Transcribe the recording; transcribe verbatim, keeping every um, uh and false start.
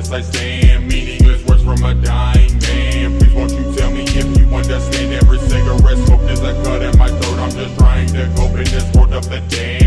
words I stand, meaningless words from a dying man. Please won't you tell me if you understand? Every cigarette smoke is a cut in my throat. I'm just trying to cope in this world of the damned.